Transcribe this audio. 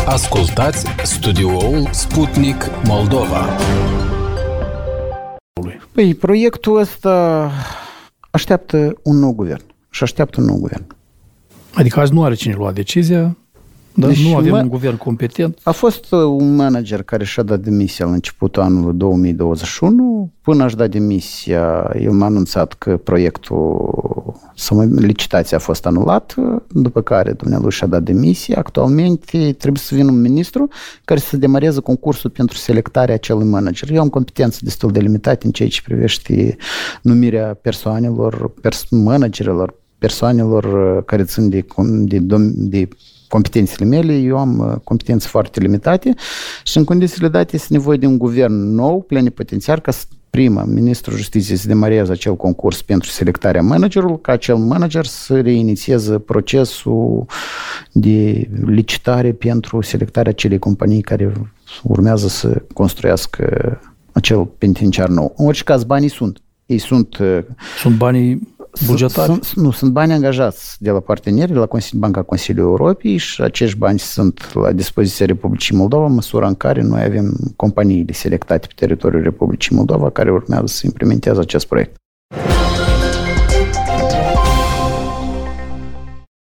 Ascultați studioul Sputnik Moldova. Păi, proiectul ăsta așteaptă un nou guvern. Și așteaptă un nou guvern. Adică azi nu are cine lua decizia, dar deci nu avem un guvern competent. A fost un manager care și-a dat demisia la începutul anului 2021. Până a-și dat demisia, el m-a anunțat că licitația a fost anulată, după care dumnealui și-a dat demisia. Actualmente trebuie să vină un ministru care să demareze concursul pentru selectarea acelui manager. Eu am competențe destul de limitate în ceea ce privește numirea persoanelor, managerilor, persoanelor care țin de competențele mele. Eu am competențe foarte limitate și în condițiile date este nevoie de un guvern nou, plenipotențiar, ca ministrul justiției să demareze acel concurs pentru selectarea managerului, ca acel manager să reinițieze procesul de licitare pentru selectarea acelei companii care urmează să construiască acel penitenciar nou. În orice caz, banii sunt. Ei sunt banii bugetari? Sunt bani angajați de la parteneri, de la Banca Consiliului Europei și acești bani sunt la dispoziția Republicii Moldova, în măsura în care noi avem companiile selectate pe teritoriul Republicii Moldova care urmează să implementeze acest proiect.